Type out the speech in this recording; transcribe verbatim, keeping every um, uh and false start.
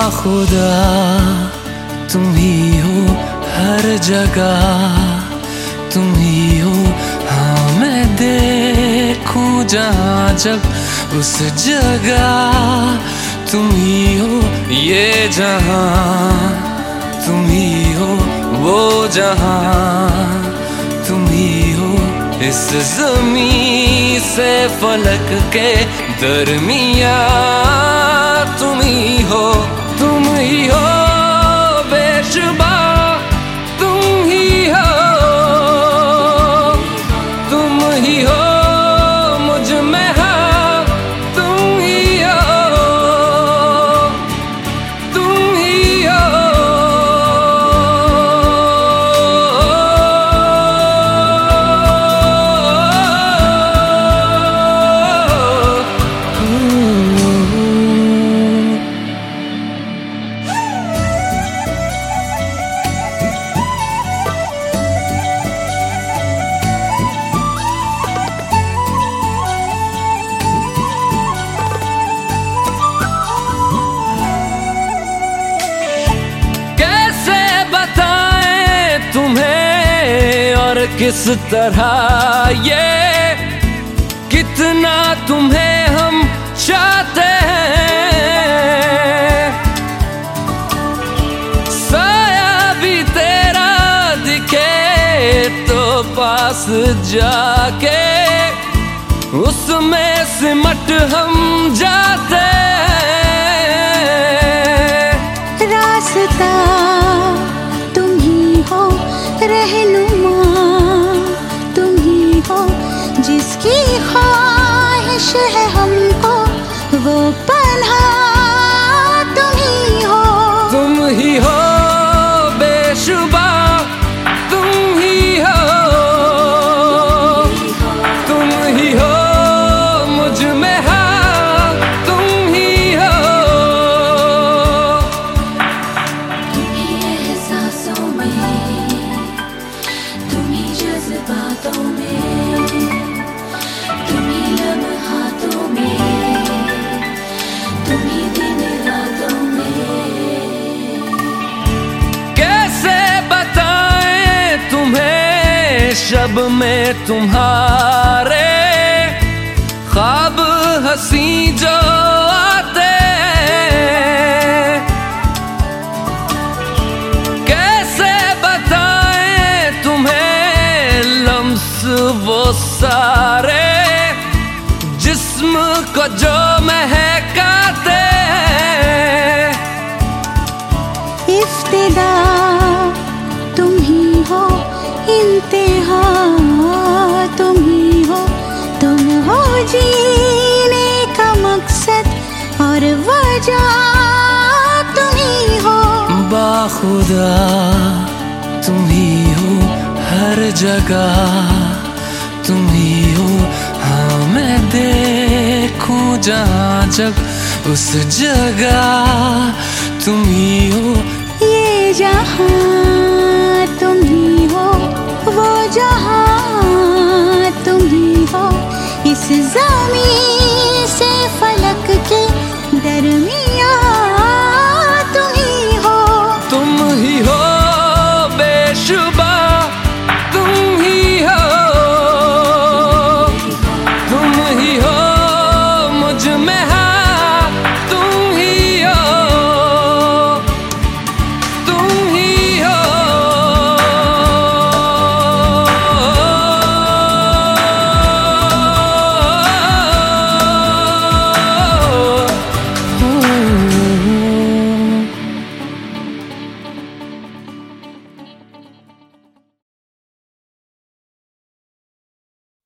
बाखुदा तुम ही हो हर जगह, तुम ही हो। हाँ मैं देखूं जहाँ जब उस जगह तुम ही हो। ये जहाँ तुम ही हो, वो जहाँ तुम ही हो। इस ज़मीं से फलक के दरमियाँ तुम ही हो, तुम ही हो बेशुबा, तुम ही हो, तुम ही हो मुझ में हाँ, तुम ही हो, तुम ही हो। किस तरह ये कितना तुम्हें हम चाहते हैं। साया भी तेरा दिखे तो पास जाके उसमें सिमट हम जाते हैं। रास्ता तुम ही हो, रहनुमा जिसकी ख्वाहिश है हमको, वो पन्हा तुम ही हो, तुम ही हो बेशुबा, तुम ही हो, तुम ही हो मुझ में हाँ, तुम ही हो। तुम ही एहसासों में, तुम ही जज्बातों में, शब में तुम्हारे ख्वाब हंसी जो आते, कैसे बताएं तुम्हें लम्स वो सारे जिस्म को जो महकाते। इफ्तिदा तुम ही हो, इंतहा तुम ही हो, तुम हो जीने का मकसद और वजह तुम ही हो। बाखुदा तुम ही हो हर जगह, तुम ही हो। हाँ मैं देखूं जहाँ जब उस जगह तुम ही हो। ये जहाँ